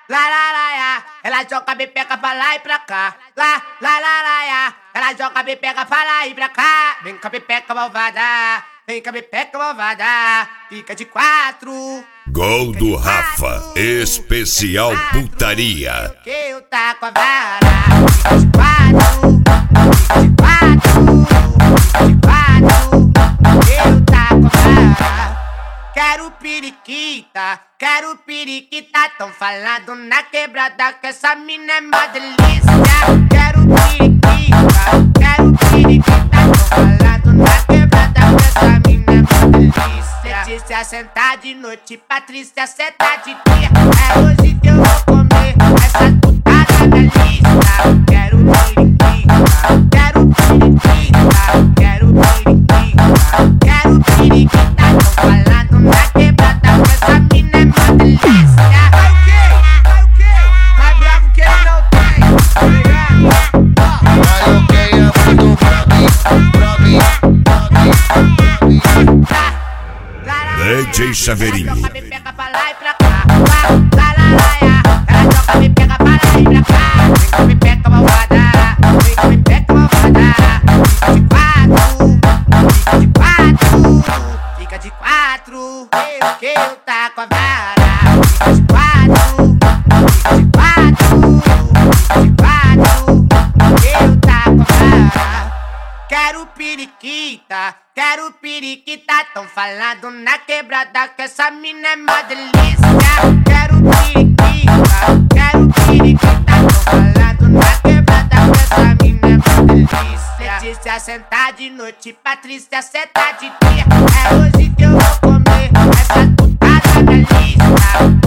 ya. Ela joga me pega pra lá e pra cá. Lá, ya. Ela joga me pega pra lá e pra cá. Vem cá, me pega malvada. Vem cá, me pega malvada. Fica de 4. Gol do Rafa, especial putaria. Que eu tá com a vara. Fica de 4. Fica de 4. Fica de 4. Que eu tá com a vara. Quero periquita, tão falando na quebrada que essa mina é mó delícia. Quero periquita, tão falando na quebrada que essa mina é mó delícia. Letícia senta de noite, Patrícia senta de dia. É hoje que eu vou comer essa putada da lista. Quero periquita, tão falando na quebrada que essa mina é mó delícia. Vai o quê? Mais bravo que ele não tem. Vai o que é muito pra mim. DJ Chaveirinho. Me pega pra lá e pra cá. Ya. Ela joga, me pega pra lá e pra cá. Vem cá, me pega malvada. Vem cá, me pega malvada. Fica de 4. Que eu tá com a vara. Fica de 4. Que eu tá com a vara. Quero periquita, tão falando na quebrada que essa mina é mó delícia. Quero periquita, tão falando na quebrada que essa mina é mó delícia. Letícia senta de noite, Patrícia senta de dia. É hoje que eu vou comer essa putada da lista.